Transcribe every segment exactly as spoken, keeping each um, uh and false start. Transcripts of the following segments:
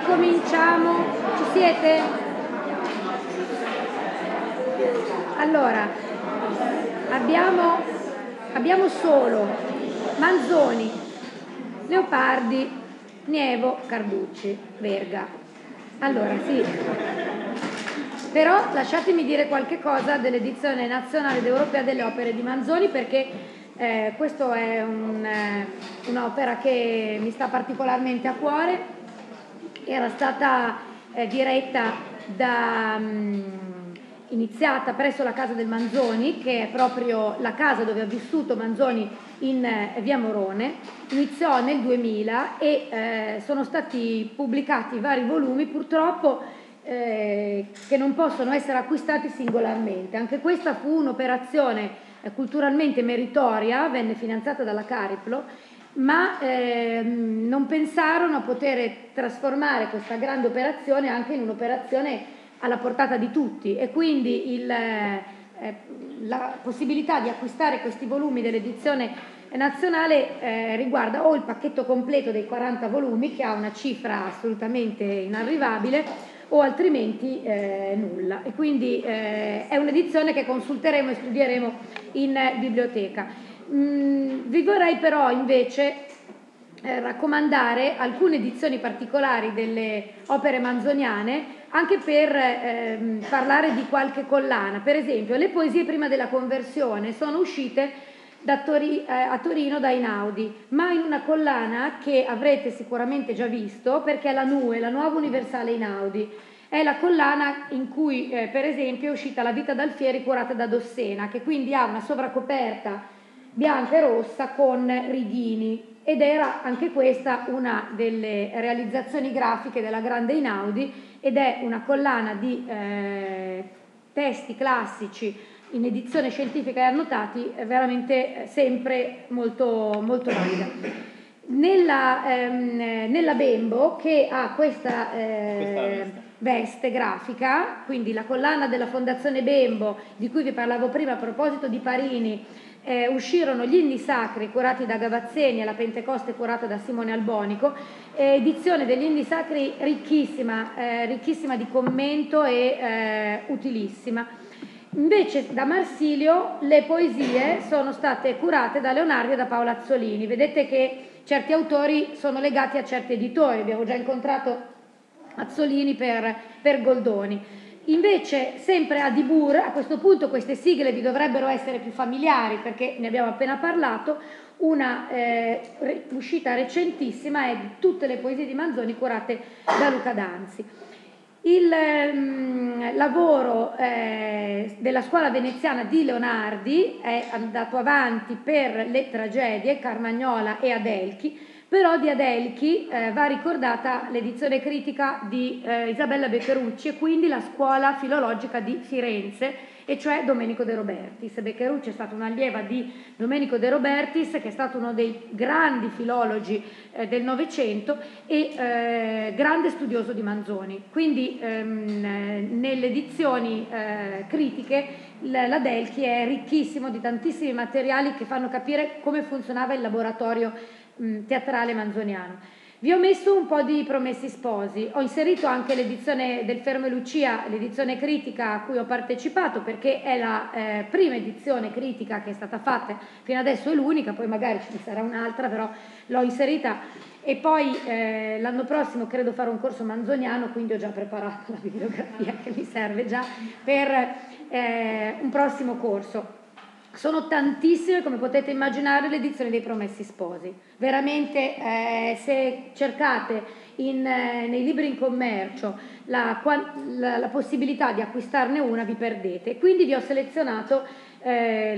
Ricominciamo, ci siete? Allora, abbiamo, abbiamo solo Manzoni, Leopardi, Nievo, Carducci, Verga. Allora, sì. Però lasciatemi dire qualche cosa dell'edizione nazionale ed europea delle opere di Manzoni, perché eh, questa è un, eh, un'opera che mi sta particolarmente a cuore. Era stata eh, diretta da... Mh, iniziata presso la casa del Manzoni, che è proprio la casa dove ha vissuto Manzoni in eh, via Morone. Iniziò nel duemila e eh, sono stati pubblicati vari volumi, purtroppo eh, che non possono essere acquistati singolarmente. Anche questa fu un'operazione eh, culturalmente meritoria, venne finanziata dalla Cariplo, ma eh, non pensarono a poter trasformare questa grande operazione anche in un'operazione alla portata di tutti, e quindi il, eh, la possibilità di acquistare questi volumi dell'edizione nazionale eh, riguarda o il pacchetto completo dei quaranta volumi, che ha una cifra assolutamente inarrivabile, o altrimenti eh, nulla. E quindi eh, è un'edizione che consulteremo e studieremo in eh, biblioteca. Mm, vi vorrei però invece eh, raccomandare alcune edizioni particolari delle opere manzoniane, anche per eh, parlare di qualche collana. Per esempio, le poesie prima della conversione sono uscite da Tori, eh, a Torino da Einaudi, ma in una collana che avrete sicuramente già visto, perché è la N U E, la Nuova Universale Einaudi. È la collana in cui, eh, per esempio, è uscita La vita d'Alfieri curata da Dossena, che quindi ha una sovracoperta bianca e rossa con righini, ed era anche questa una delle realizzazioni grafiche della grande Einaudi, ed è una collana di eh, testi classici in edizione scientifica e annotati, veramente sempre molto, molto valida. Nella, ehm, nella Bembo, che ha questa, eh, veste grafica, quindi la collana della Fondazione Bembo, di cui vi parlavo prima a proposito di Parini, Eh, uscirono gli inni sacri curati da Gavazzeni e la Pentecoste curata da Simone Albonico, eh, edizione degli inni sacri ricchissima, eh, ricchissima di commento e eh, utilissima. Invece da Marsilio le poesie sono state curate da Leonardo e da Paola Azzolini. Vedete che certi autori sono legati a certi editori, abbiamo già incontrato Azzolini per, per Goldoni. Invece, sempre a Dibur, a questo punto queste sigle vi dovrebbero essere più familiari perché ne abbiamo appena parlato, una eh, re, uscita recentissima è di tutte le poesie di Manzoni curate da Luca Danzi. Il ehm, lavoro eh, della scuola veneziana di Leonardi è andato avanti per le tragedie, Carmagnola e Adelchi, però di Adelchi eh, va ricordata l'edizione critica di eh, Isabella Beccherucci e quindi la scuola filologica di Firenze, e cioè Domenico De Robertis. Beccherucci è stata un'allieva di Domenico De Robertis, che è stato uno dei grandi filologi eh, del Novecento e eh, grande studioso di Manzoni. Quindi ehm, nelle edizioni eh, critiche l'Adelchi è ricchissimo di tantissimi materiali che fanno capire come funzionava il laboratorio teatrale manzoniano. Vi ho messo un po' di Promessi Sposi, ho inserito anche l'edizione del Fermo e Lucia, l'edizione critica a cui ho partecipato, perché è la eh, prima edizione critica che è stata fatta, fino adesso è l'unica, poi magari ci sarà un'altra, però l'ho inserita, e poi eh, l'anno prossimo credo farò un corso manzoniano, quindi ho già preparato la bibliografia che mi serve già per eh, un prossimo corso. Sono tantissime, come potete immaginare, le edizioni dei Promessi Sposi. Veramente, eh, se cercate in, eh, nei libri in commercio la, la, la possibilità di acquistarne una, vi perdete. Quindi vi ho selezionato eh,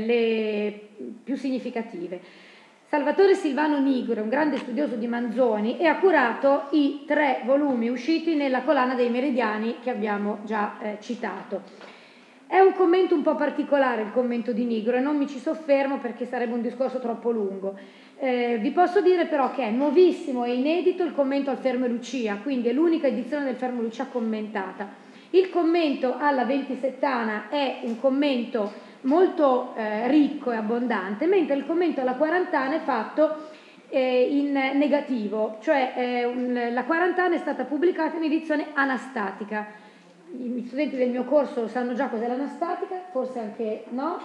le più significative. Salvatore Silvano Nigro, un grande studioso di Manzoni, e ha curato i tre volumi usciti nella collana dei Meridiani che abbiamo già eh, citato. È un commento un po' particolare il commento di Nigro e non mi ci soffermo perché sarebbe un discorso troppo lungo. Eh, vi posso dire però che è nuovissimo e inedito il commento al Fermo e Lucia, quindi è l'unica edizione del Fermo e Lucia commentata. Il commento alla Ventisettana è un commento molto eh, ricco e abbondante, mentre il commento alla Quarantana è fatto eh, in negativo, cioè eh, un, la quarantana è stata pubblicata in edizione anastatica. Gli studenti del mio corso sanno già cos'è l'anastatica, forse anche no?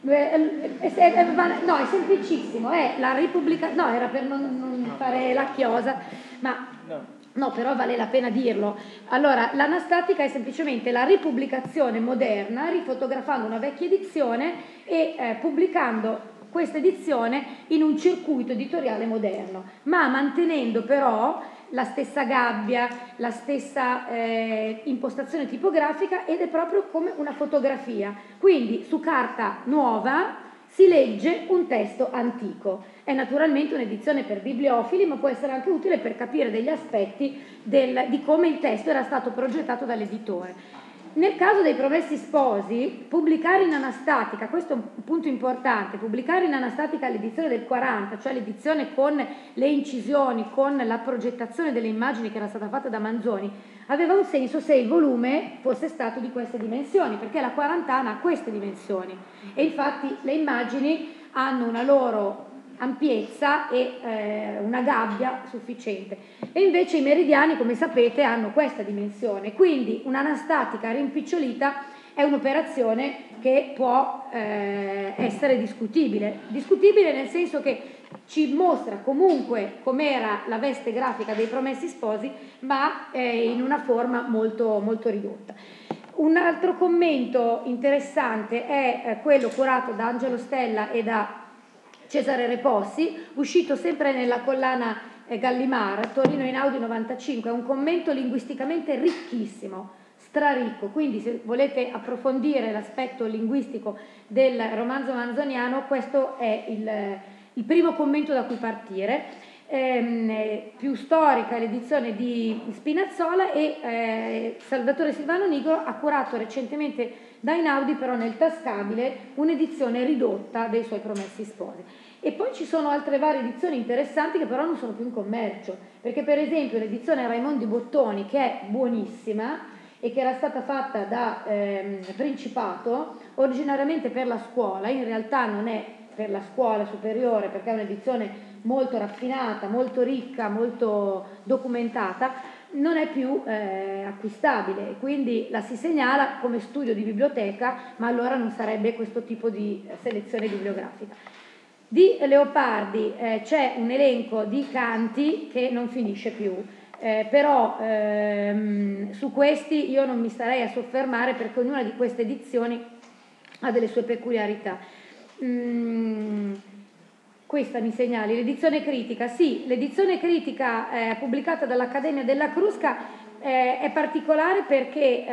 È, è, è, è, no, è semplicissimo, è la ripubblica, no, era per non, non fare la chiosa, ma no. No, però vale la pena dirlo. Allora, l'anastatica è semplicemente la ripubblicazione moderna, rifotografando una vecchia edizione e eh, pubblicando questa edizione in un circuito editoriale moderno, ma mantenendo però la stessa gabbia, la stessa eh, impostazione tipografica, ed è proprio come una fotografia. Quindi su carta nuova si legge un testo antico. È naturalmente un'edizione per bibliofili, ma può essere anche utile per capire degli aspetti del, di come il testo era stato progettato dall'editore. Nel caso dei Promessi Sposi, pubblicare in anastatica, questo è un punto importante, pubblicare in anastatica l'edizione del quaranta, cioè l'edizione con le incisioni, con la progettazione delle immagini che era stata fatta da Manzoni, aveva un senso se il volume fosse stato di queste dimensioni, perché la quarantana ha queste dimensioni e infatti le immagini hanno una loro ampiezza e eh, una gabbia sufficiente, e invece i meridiani, come sapete, hanno questa dimensione, quindi un'anastatica rimpicciolita è un'operazione che può eh, essere discutibile discutibile nel senso che ci mostra comunque com'era la veste grafica dei Promessi Sposi, ma eh, in una forma molto, molto ridotta. Un altro commento interessante è eh, quello curato da Angelo Stella e da Cesare Repossi, uscito sempre nella collana eh, Gallimard, Torino Einaudi novantacinque, è un commento linguisticamente ricchissimo, straricco, quindi se volete approfondire l'aspetto linguistico del romanzo manzoniano, questo è il, il primo commento da cui partire. Ehm, più storica l'edizione di Spinazzola e eh, Salvatore Silvano Nigro ha curato recentemente da Einaudi, però nel tascabile, un'edizione ridotta dei suoi Promessi Sposi. E poi ci sono altre varie edizioni interessanti che però non sono più in commercio, perché per esempio l'edizione Raimondi Bottoni, che è buonissima e che era stata fatta da ehm, Principato, originariamente per la scuola, in realtà non è per la scuola superiore perché è un'edizione molto raffinata, molto ricca, molto documentata, non è più eh, acquistabile, quindi la si segnala come studio di biblioteca, ma allora non sarebbe questo tipo di selezione bibliografica. Di Leopardi eh, c'è un elenco di canti che non finisce più, eh, però ehm, su questi io non mi starei a soffermare perché ognuna di queste edizioni ha delle sue peculiarità. Mm, questa mi segnali, l'edizione critica, sì, l'edizione critica eh, pubblicata dall'Accademia della Crusca eh, è particolare perché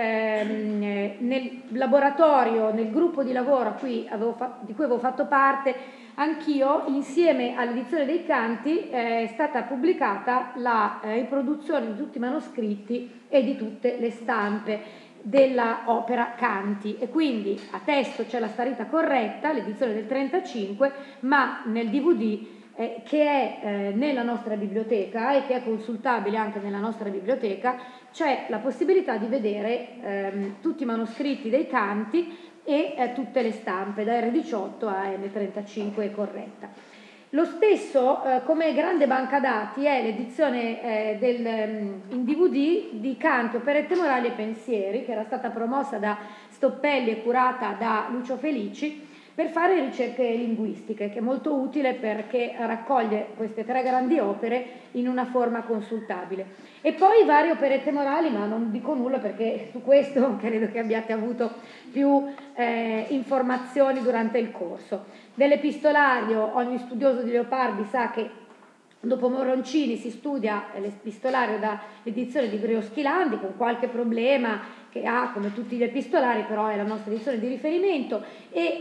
ehm, nel laboratorio, nel gruppo di lavoro a cui avevo fatto, di cui avevo fatto parte, anch'io, insieme all'edizione dei canti, eh, è stata pubblicata la eh, riproduzione di tutti i manoscritti e di tutte le stampe della opera Canti, e quindi a testo c'è la starita corretta, l'edizione del trentacinque, ma nel D V D eh, che è eh, nella nostra biblioteca e che è consultabile anche nella nostra biblioteca, c'è la possibilità di vedere ehm, tutti i manoscritti dei Canti e eh, tutte le stampe da R diciotto a M trentacinque corretta. Lo stesso, eh, come grande banca dati, è l'edizione eh, del, in D V D di Canti, Operette Morali e Pensieri, che era stata promossa da Stoppelli e curata da Lucio Felici per fare ricerche linguistiche, che è molto utile perché raccoglie queste tre grandi opere in una forma consultabile. E poi varie operette morali, ma non dico nulla perché su questo credo che abbiate avuto più eh, informazioni durante il corso. Dell'epistolario, ogni studioso di Leopardi sa che dopo Moroncini si studia l'epistolario dall'edizione di Brioschilandi, con qualche problema che ha come tutti gli epistolari, però è la nostra edizione di riferimento, e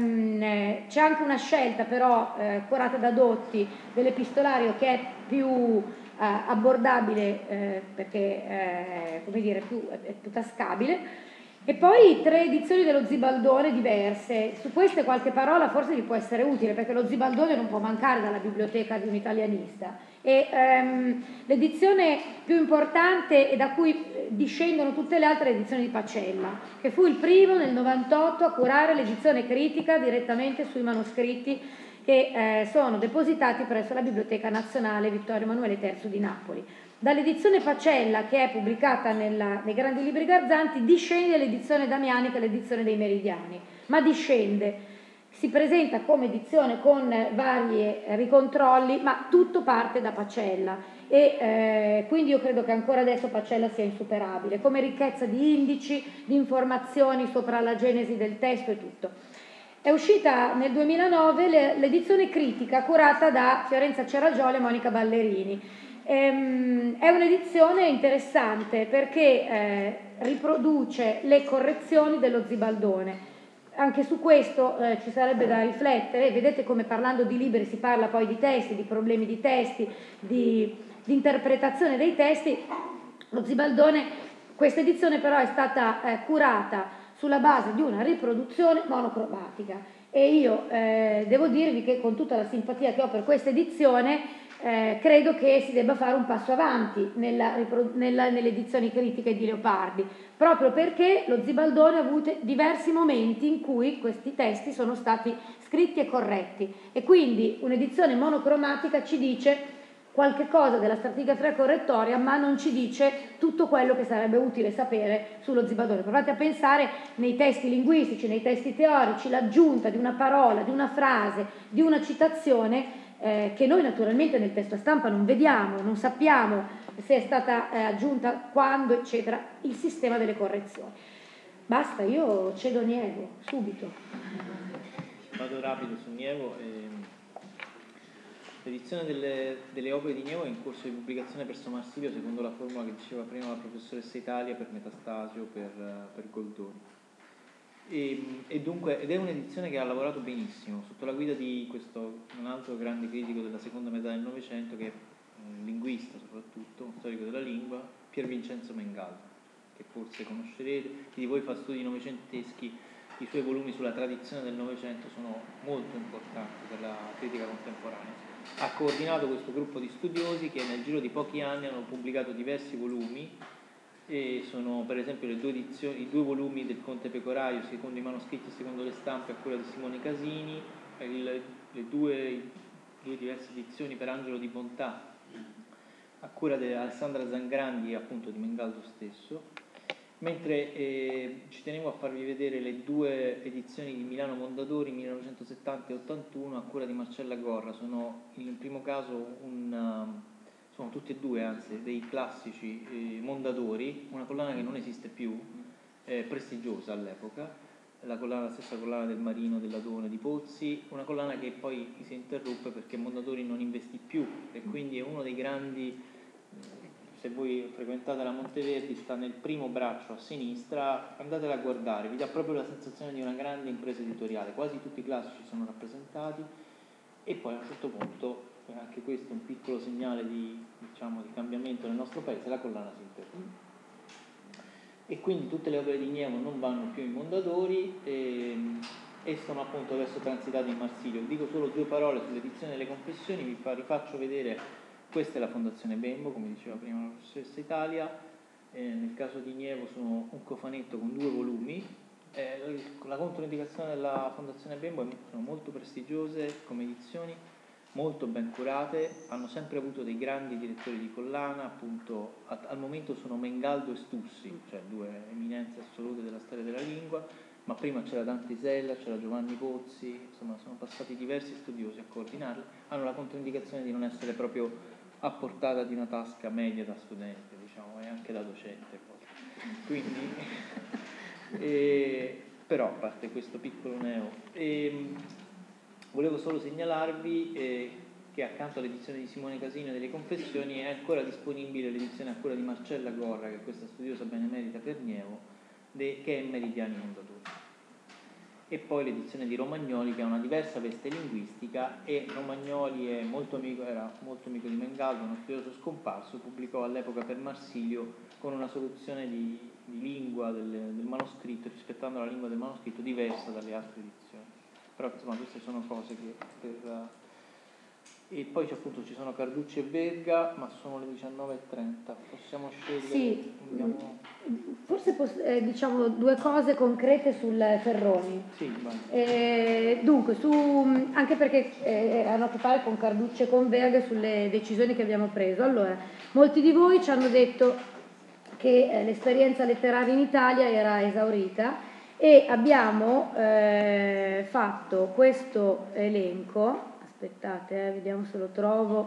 ehm, c'è anche una scelta però eh, curata da Dotti dell'epistolario che è più eh, abbordabile eh, perché eh, come dire, più, è più tascabile. E poi tre edizioni dello Zibaldone diverse. Su queste qualche parola forse vi può essere utile, perché lo Zibaldone non può mancare dalla biblioteca di un italianista. E ehm, l'edizione più importante e da cui discendono tutte le altre edizioni di Pacella, che fu il primo nel novantotto a curare l'edizione critica direttamente sui manoscritti che eh, sono depositati presso la Biblioteca Nazionale Vittorio Emanuele terzo di Napoli. Dall'edizione Pacella, che è pubblicata nella, nei grandi libri garzanti, discende l'edizione Damiani, che è l'edizione dei Meridiani, ma discende. Si presenta come edizione con vari ricontrolli, ma tutto parte da Pacella e eh, quindi io credo che ancora adesso Pacella sia insuperabile, come ricchezza di indici, di informazioni sopra la genesi del testo e tutto. È uscita nel duemilanove l'edizione critica curata da Fiorenza Cerragioli e Monica Ballerini. Ehm, è un'edizione interessante perché eh, riproduce le correzioni dello Zibaldone. Anche su questo eh, ci sarebbe da riflettere. Vedete come parlando di libri si parla poi di testi, di problemi di testi, di, di interpretazione dei testi. Lo Zibaldone, questa edizione però è stata eh, curata sulla base di una riproduzione monocromatica e io eh, devo dirvi che con tutta la simpatia che ho per questa edizione eh, credo che si debba fare un passo avanti nella, nella, nelle edizioni critiche di Leopardi, proprio perché lo Zibaldone ha avuto diversi momenti in cui questi testi sono stati scritti e corretti e quindi un'edizione monocromatica ci dice qualche cosa della stratigrafia correttoria, ma non ci dice tutto quello che sarebbe utile sapere sullo Zibaldone. Provate a pensare nei testi linguistici, nei testi teorici, l'aggiunta di una parola, di una frase, di una citazione eh, che noi naturalmente nel testo a stampa non vediamo, non sappiamo se è stata eh, aggiunta, quando, eccetera, il sistema delle correzioni. Basta, io cedo Nievo, subito. Vado rapido su Nievo. E... L'edizione delle, delle opere di Nievo è in corso di pubblicazione presso Marsilio secondo la formula che diceva prima la professoressa Italia per Metastasio, per, per Goldoni. E, e dunque, ed è un'edizione che ha lavorato benissimo, sotto la guida di questo, un altro grande critico della seconda metà del Novecento, che è un linguista soprattutto, un storico della lingua, Pier Vincenzo Mengaldo, che forse conoscerete. Chi di voi fa studi novecenteschi, i suoi volumi sulla tradizione del Novecento sono molto importanti per la critica contemporanea. Ha coordinato questo gruppo di studiosi che nel giro di pochi anni hanno pubblicato diversi volumi e sono per esempio le due edizioni, i due volumi del Conte Pecoraio, secondo i manoscritti e secondo le stampe, a cura di Simone Casini, il, le due, due diverse edizioni per Angelo di Bontà, a cura di Alessandra Zangrandi e appunto di Mengaldo stesso. Mentre eh, ci tenevo a farvi vedere le due edizioni di Milano Mondadori millenovecentosettanta e ottantuno a cura di Marcella Gorra. Sono in primo caso un, sono tutti e due anzi dei classici eh, Mondadori, una collana che non esiste più, eh, prestigiosa all'epoca, la, collana, la stessa collana del Marino, dell'Adone, di Pozzi, una collana che poi si interruppe perché Mondadori non investì più e quindi è uno dei grandi. Se voi frequentate la Monteverdi, sta nel primo braccio a sinistra, andatela a guardare, vi dà proprio la sensazione di una grande impresa editoriale, quasi tutti i classici sono rappresentati e poi a un certo punto, anche questo è un piccolo segnale di, diciamo, di cambiamento nel nostro paese, la collana si interrompe. E quindi tutte le opere di Nievo non vanno più in Mondadori e, e sono appunto adesso transitate in Marsilio. Dico solo due parole sull'edizione delle Confessioni, vi rifaccio vedere. Questa è la Fondazione Bembo, come diceva prima la professoressa Italia, eh, nel caso di Nievo sono un cofanetto con due volumi. Eh, la controindicazione della Fondazione Bembo è, sono molto prestigiose come edizioni, molto ben curate, hanno sempre avuto dei grandi direttori di collana, appunto a, al momento sono Mengaldo e Stussi, cioè due eminenze assolute della storia della lingua, ma prima c'era Dante Isella, c'era Giovanni Pozzi, insomma sono passati diversi studiosi a coordinarle, hanno la controindicazione di non essere proprio a portata di una tasca media da studente, diciamo, e anche da docente. Quindi, eh, però, a parte questo piccolo neo, eh, volevo solo segnalarvi eh, che accanto all'edizione di Simone Casini delle Confessioni è ancora disponibile l'edizione a cura di Marcella Gorra, che è questa studiosa benemerita per Nievo, de, che è Meridiani Mondadori. E poi l'edizione di Romagnoli, che ha una diversa veste linguistica, e Romagnoli è molto amico, era molto amico di Mengaldo, uno studioso scomparso, pubblicò all'epoca per Marsilio con una soluzione di, di lingua del, del manoscritto, rispettando la lingua del manoscritto diversa dalle altre edizioni. Però insomma queste sono cose che per, E poi c'è, appunto, ci sono Carducci e Verga, ma sono le diciannove e trenta. Possiamo scegliere? Sì, Andiamo... forse eh, diciamo due cose concrete sul Ferroni. Sì, eh, dunque, su, anche perché eh, hanno a che fare con Carducci e con Verga sulle decisioni che abbiamo preso. Allora, molti di voi ci hanno detto che eh, l'esperienza letteraria in Italia era esaurita e abbiamo eh, fatto questo elenco. Aspettate, eh, vediamo se lo trovo,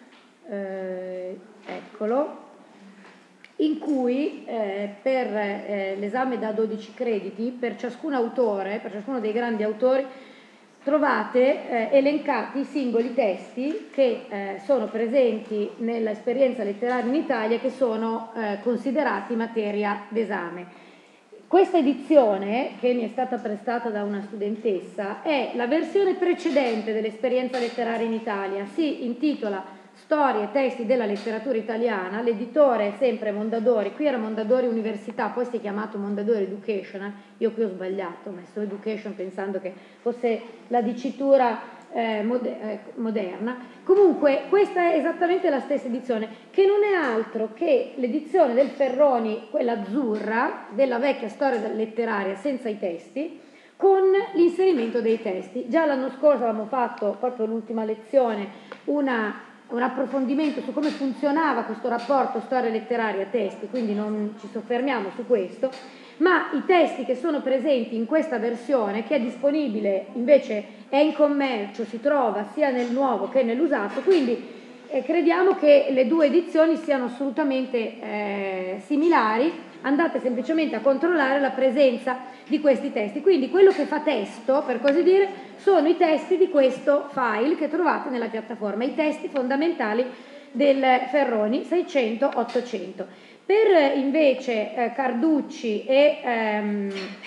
eh, eccolo, in cui eh, per eh, l'esame da dodici crediti, per ciascun autore, per ciascuno dei grandi autori, trovate eh, elencati i singoli testi che eh, sono presenti nell'esperienza letteraria in Italia e che sono eh, considerati materia d'esame. Questa edizione, che mi è stata prestata da una studentessa, è la versione precedente dell'esperienza letteraria in Italia. Si intitola Storie e testi della letteratura italiana. L'editore è sempre Mondadori. Qui era Mondadori Università, poi si è chiamato Mondadori Education. Io qui ho sbagliato, ho messo Education pensando che fosse la dicitura eh, moderna. Comunque questa è esattamente la stessa edizione, che non è altro che l'edizione del Ferroni, quella azzurra, della vecchia storia letteraria senza i testi, con l'inserimento dei testi. Già l'anno scorso avevamo fatto, proprio l'ultima lezione, una, un approfondimento su come funzionava questo rapporto storia letteraria-testi, quindi non ci soffermiamo su questo, ma i testi che sono presenti in questa versione, che è disponibile, invece è in commercio, si trova sia nel nuovo che nell'usato, quindi eh, crediamo che le due edizioni siano assolutamente eh, similari. Andate semplicemente a controllare la presenza di questi testi. Quindi quello che fa testo, per così dire, sono i testi di questo file che trovate nella piattaforma, i testi fondamentali del Ferroni seicento ottocento. Per invece eh, Carducci e, ehm,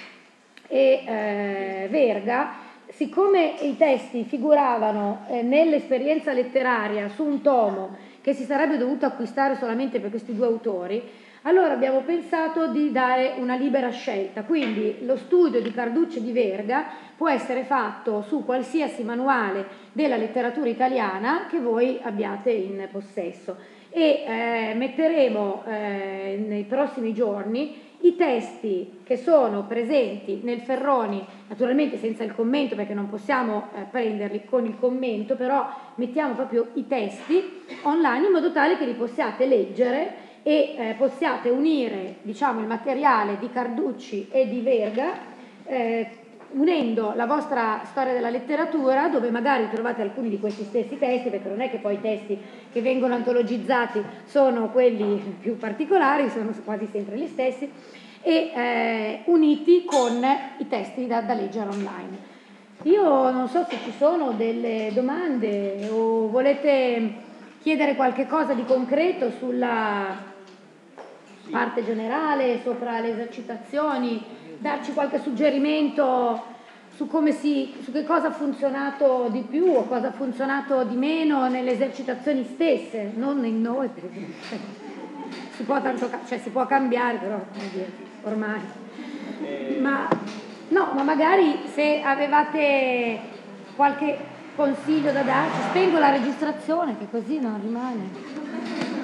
e eh, Verga, siccome i testi figuravano eh, nell'esperienza letteraria su un tomo che si sarebbe dovuto acquistare solamente per questi due autori, allora abbiamo pensato di dare una libera scelta, quindi lo studio di Carducci e di Verga può essere fatto su qualsiasi manuale della letteratura italiana che voi abbiate in possesso e eh, metteremo eh, nei prossimi giorni i testi che sono presenti nel Ferroni, naturalmente senza il commento perché non possiamo eh, prenderli con il commento, però mettiamo proprio i testi online in modo tale che li possiate leggere e eh, possiate unire, diciamo, il materiale di Carducci e di Verga eh, unendo la vostra storia della letteratura, dove magari trovate alcuni di questi stessi testi, perché non è che poi i testi che vengono antologizzati sono quelli più particolari, sono quasi sempre gli stessi, e eh, uniti con i testi da, da leggere online. Io non so se ci sono delle domande o volete chiedere qualche cosa di concreto sulla parte generale, sopra le esercitazioni, darci qualche suggerimento su come si, su che cosa ha funzionato di più o cosa ha funzionato di meno nelle esercitazioni stesse, non in noi, perché si può tanto, cioè si può cambiare, però come dire, ormai. Ma no, ma magari se avevate qualche consiglio da darci, spengo la registrazione che così non rimane.